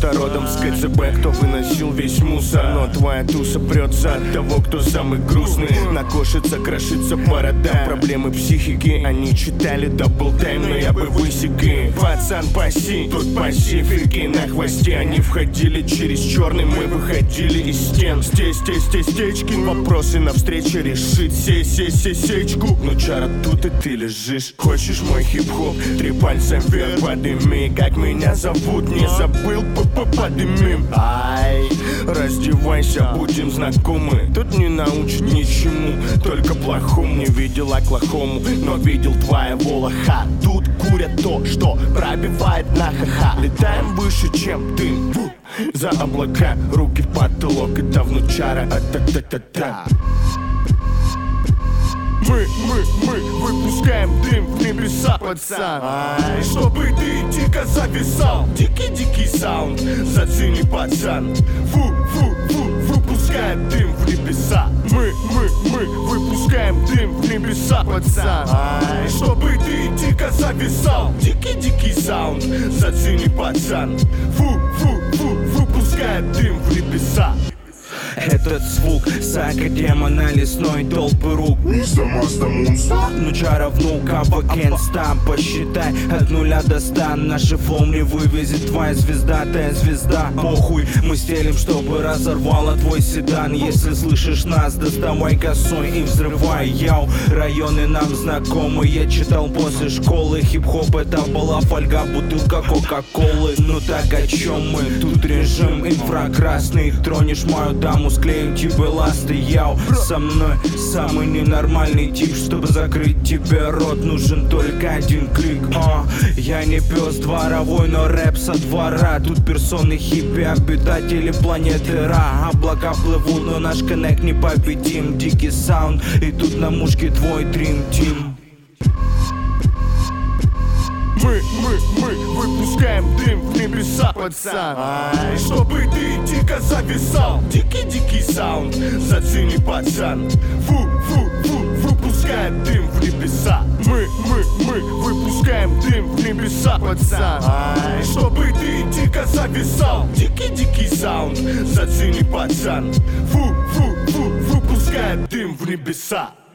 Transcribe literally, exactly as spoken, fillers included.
кто-то родом с КЦБ, кто выносил весь мусор. Но твоя туса прется от того, кто самый грустный. Накошится, крошится борода. Проблемы психики, они читали дабл тайм, но я бы высек и пацан паси, тут пасифики на хвосте. Они входили через черный, мы выходили из стен. Здесь, здесь, здесь, стечки, вопросы на встрече решить. Се-се-се-сечку, ну чара тут и ты лежишь. Хочешь мой хип-хоп? Три пальца вверх подними. Как меня зовут, не забыл, п-п-поднимим. Ай, раздевайся, будем знакомы. Тут не научат ничему, только плохому. Не видел Оклахому, но видел твоего лоха. Тут курят то, что пробивает на ха-ха. Летаем выше, чем ты, за облака, руки в потолок. Это внучара, а-та-та-та-та. Мы, мы, мы выпускаем дым в небеса, пацан. Ай, чтобы ты дико зависал. Дикий-дикий саунд, зацени, пацан. Фу-фу-фу, выпускаем дым в небеса. Мы, мы, мы выпускаем дым в небеса, пацан. Ай, чтобы ты дико зависал. Дикий-дикий саунд, зацени, пацан. Фу-фу-фу, выпускаем дым в небеса. Этот звук сага демона лесной толпы рук. Ну чара внука can't stop. Посчитай от нуля до ста. Наши флоу не вывезет твоя звезда, твоя звезда. Похуй, мы стелим, чтобы разорвало твой седан. Если слышишь нас, доставай косой и взрывай. Яу, районы нам знакомы. Я читал после школы. Хип-хоп это была фольга, бутылка кока-колы. Ну так о чем мы? Тут режим инфракрасный. Тронешь мою даму, склеим тебе ласты. Яу, со мной самый ненормальный тип. Чтобы закрыть тебе рот, нужен только один клик. О, я не пес дворовой, но рэп со двора. Тут персоны хиппи, обитатели планеты Ра. Облака плывут, но наш коннект непобедим. Дикий саунд, и тут на мушке твой Dream Team. Мы, мы, мы выпускаем дым в небеса, пацан. Ай, чтобы ты дико зависал. Дикий-дикий саунд, зацени, пацан. Фу-фу-фу, выпускаем дым в небеса. Мы, мы, мы выпускаем дым в небеса, пацан. Ай, чтобы ты дико зависал. Дикий-дикий саунд, зацени, пацан. Фу-фу-фу, выпускаем дым в небеса.